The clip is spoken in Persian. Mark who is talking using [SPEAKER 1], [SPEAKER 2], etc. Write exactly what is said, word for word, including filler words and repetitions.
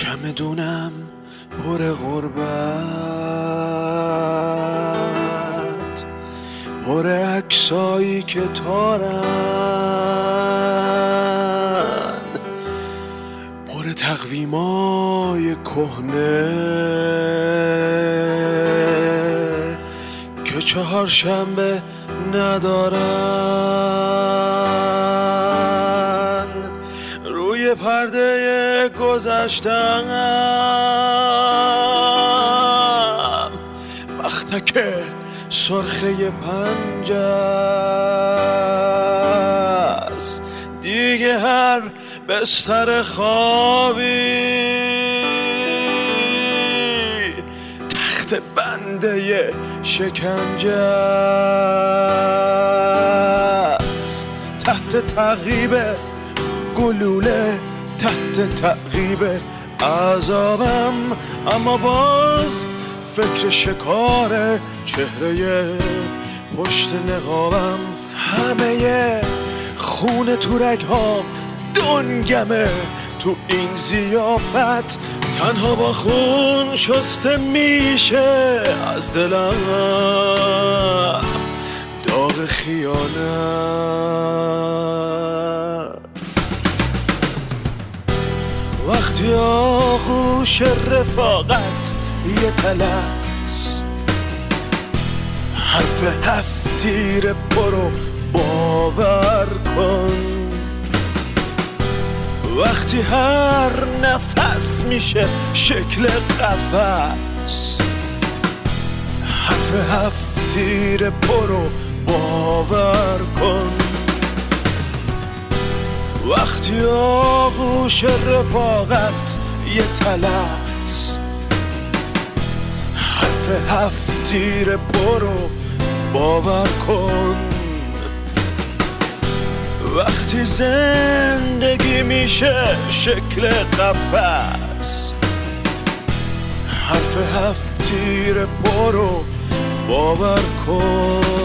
[SPEAKER 1] چمدونم پر غربت، پر عکسایی که تارن، پر تقویمای کهنه که چهارشنبه ندارن. روی پرده گذشتم بختک سرخه پنجست، دیگه هر بستر خوابی تخت بنده شکنجه است. تحت تعقیب گلوله، تحت تعقیب عذابم، اما باز فکر شکار چهره پشت نقابم. همه خون تو رگ‌ها دنگمه تو این ضیافت، تنها با خون شسته میشه از دلم داغ خیانت. وقتی آغوش رفاقت یه تلس، حرف هفتیر برو باور کن. وقتی هر نفس میشه شکل قفس، حرف هفتیر برو باور کن. وقتی آغوش رفاقت یه تلس، حرف هفتیر برو باور کن. وقتی زندگی میشه شکل قفس، حرف هفتیر برو باور کن.